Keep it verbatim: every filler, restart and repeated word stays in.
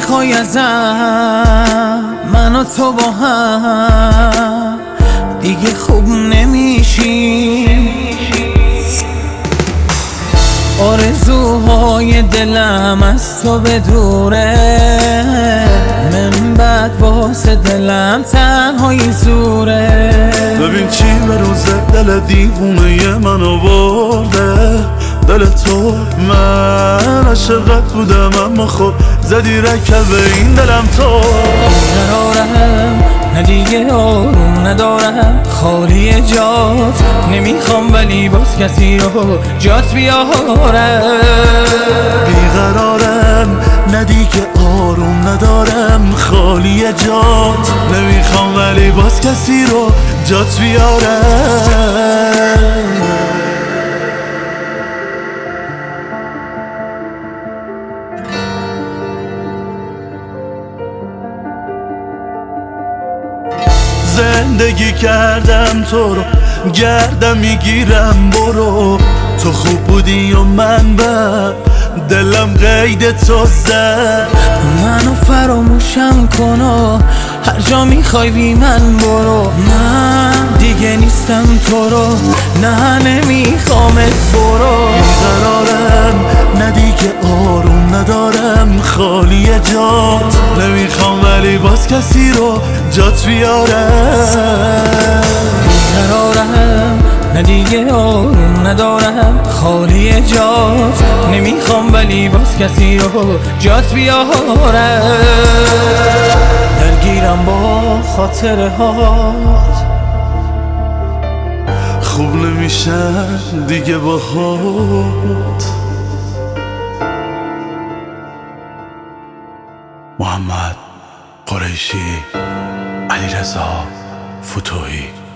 میخوای ازم من و تو با هم دیگه خوب نمیشیم. آرزوهای دلم از تو به دوره، من بعد واسه دلم تنهایی زوره. ببین چی به روز دل دیوونه منو برده، دل تو من عاشقت بودم اما خب زدی رکب این دلم تو. بیقرارم نه دیگه آروم ندارم، خالی جات نمیخوام ولی باز کسی رو جات بیارم. بیقرارم نه دیگه آروم ندارم، خالی جات نمیخوام ولی باز کسی رو جات بیارم. زندگی کردم تو رو گردم میگیرم، برو تو خوب بودی و من بد، دلم قید تو زد. منو فراموشم کن و هر جا میخوای بی من برو. من دیگه نیستم تو رو، نه نمیخوامت برو. بیقرارم نه دیگه آروم ندارم، خالی جات نمیخوام ولی باز کسی رو جات بیارم. بیقرارم نه دیگه آروم ندارم، خالی جات نمیخوام ولی باز کسی رو جات بیارم. درگیرم با خاطره هات، خوب نمیشن دیگه باهات. محمد قریشی، علیرضا فتوحی.